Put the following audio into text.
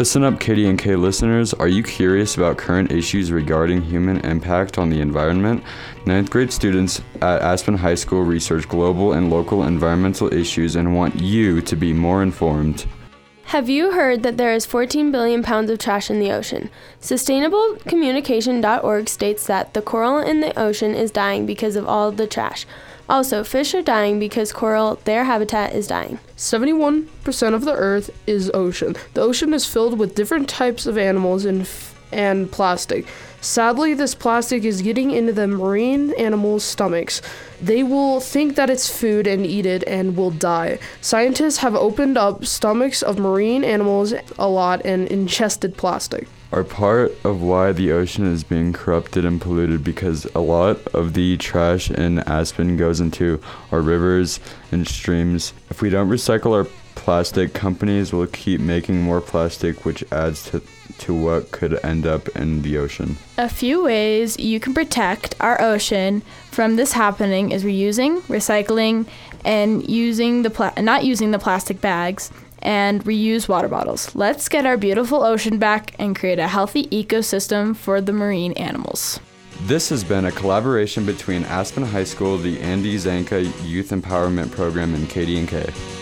Listen up, KD&K listeners. Are you curious about current issues regarding human impact on the environment? Ninth grade students at Aspen High School research global and local environmental issues and want you to be more informed. Have you heard that there is 14 billion pounds of trash in the ocean? SustainableCommunication.org states that the coral in the ocean is dying because of all the trash. Also, fish are dying because coral, their habitat, is dying. 71% of the Earth is ocean. The ocean is filled with different types of animals and plastic. Sadly, this plastic is getting into the marine animals' stomachs. They will think that it's food and eat it and will die. Scientists have opened up stomachs of marine animals a lot and ingested plastic. Are part of why the ocean is being corrupted and polluted because a lot of the trash in Aspen goes into our rivers and streams. If we don't recycle our plastic, companies will keep making more plastic, which adds to what could end up in the ocean. A few ways you can protect our ocean from this happening is reusing, recycling, and not using the plastic bags, and reuse water bottles. Let's get our beautiful ocean back and create a healthy ecosystem for the marine animals. This has been a collaboration between Aspen High School, the Andy Zanka Youth Empowerment Program, and KD&K.